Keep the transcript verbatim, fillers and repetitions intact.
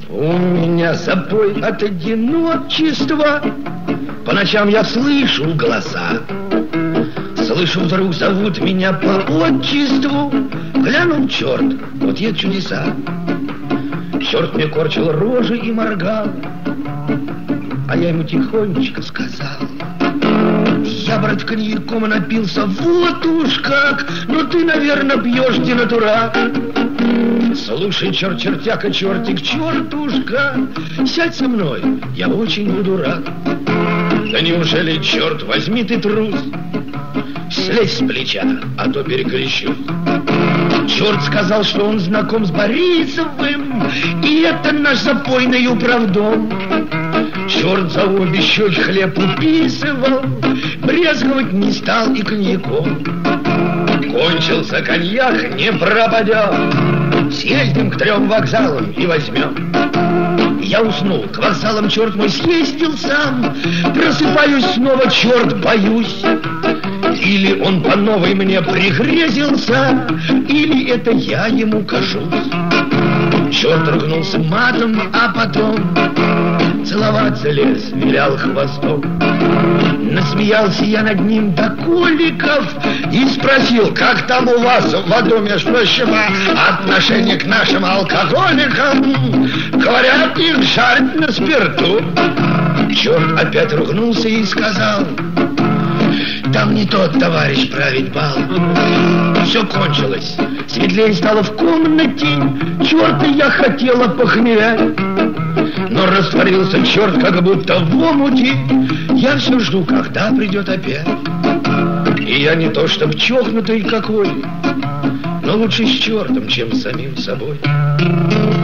У меня запой от одиночества. По ночам я слышу голоса. Слышу, вдруг зовут меня по отчеству. Глянул черт, вот это чудеса. Черт мне корчил рожи и моргал, а я ему тихонечко сказал: я, брат, коньяком напился, вот уж как. Ну ты, наверное, пьешь денатурак. Слушай, черт, чертяка, чертик, чертушка, сядь со мной, я очень буду рад. Да неужели, черт возьми, ты трус? Слезь с плеча, а то перекрещу. Черт сказал, что он знаком с Борисовым, и это наш запойный управдом. Черт за обе щеки хлеб уписывал, брезговать не стал и коньяком. Кончился коньяк, не пропадет. Съездим к трем вокзалам и возьмем. Я уснул, к вокзалам, черт мой, съездил сам. Просыпаюсь снова, черт, боюсь. Или он по новой мне пригрезился, или это я ему кажусь. Черт ругнулся матом, а потом целоваться лез, вилял хвостом. Насмеялся я над ним до коликов и спросил: как там у вас в аду, между прочим, отношение к нашим алкоголикам? Говорят, их жарят на спирту. Черт опять ругнулся и сказал: там не тот товарищ править бал. Все кончилось, светлее стало в комнате. Черта я хотела похмелять, но растворился черт, как будто в омуте. Я все жду, когда придет опять. И я не то чтоб чокнутый какой, но лучше с чертом, чем с самим собой.